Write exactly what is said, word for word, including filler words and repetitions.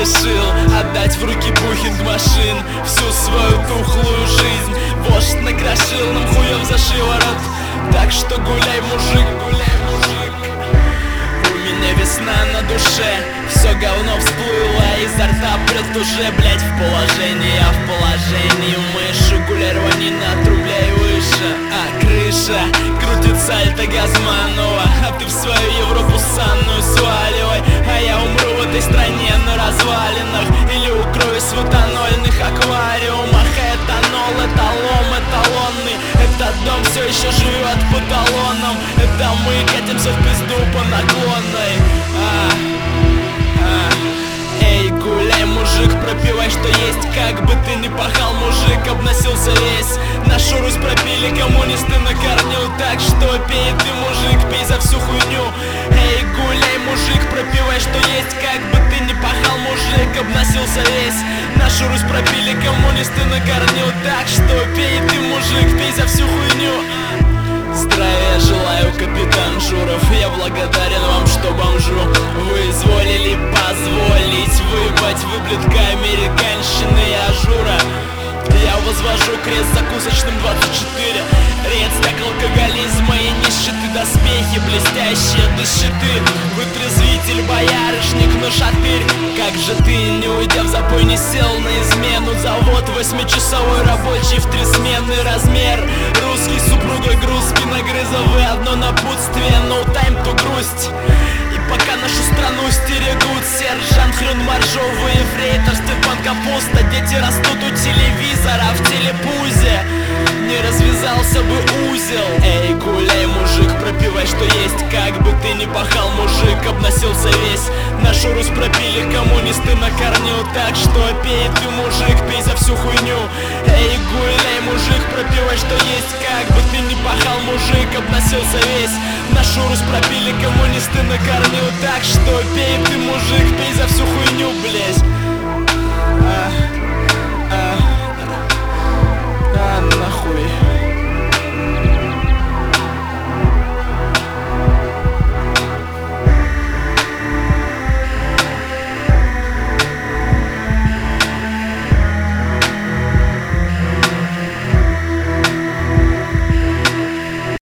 решил отдать в руки бухинг машин всю свою тухлую жизнь. Вождь накрошил нам хуев за шиворот, так что гуляй, мужик, гуляй, мужик. У меня весна на душе, все говно всплыло изо рта, прет уже, блять, в положении. Я в положении мыши, гуляй, рвани на рубля и выше. А крыша крутит сальто Газманова, а ты в свою Европу санную сваливай. А я умру в этой стране на развалинах или укроюсь в этанольных аквариумах. Этанол, эталон, эталонный, этот дом все еще живет по талонам. Это мы катимся в пизду по наклонной. а, а. Эй, гуляй, мужик, пропивай, что есть. Как бы ты ни пахал, мужик, обносился весь. Нашу Русь пропили коммунисты на корню, так что пей ты, мужик, пей за всю хуйню. Эй, гуляй, мужик, пропивай, что есть. Как бы ты ни пахал, мужик, обносился весь. Нашу Русь пропили коммунисты на корню, так что пей ты, мужик, пей за всю хуйню. Здравия желаю, капитан Журов, я благодарен вам, что бомжу вы изволили позволить выебать выблядка американщины и ажура. Я возвожу крест закусочным двадцать четыре. Редстак алкоголизма и нищеты, доспехи блестящие до щиты. Вытрезвитель, боярышник, но шатырь. Как же ты, не уйдя в запой, не сел на измену? Завод восьмичасовой рабочий в три смены. Размер русский супругой груз спиногрызовый. Одно напутствие, no time to грусть. И пока нашу страну стерегут сержант Хрюн Моржовый, ефрейтор Степан Капуста, дети растут у телевизора в телепузе. Не развязался бы узел. Эй, гуляй, мужик, пропивай, что есть. Как бы ты ни пахал, мужик, обносился весь. Нашу Русь пропили коммунисты на корню, так что пей ты, мужик, пей за всю хуйню. Эй, гуляй, мужик, пропивай, что есть. Как бы ты ни пахал, мужик, обносился весь. Нашу Русь пропили коммунисты на корню, так что пей ты, мужик, пей за всю хуйню, блять. А, а, а, нахуй.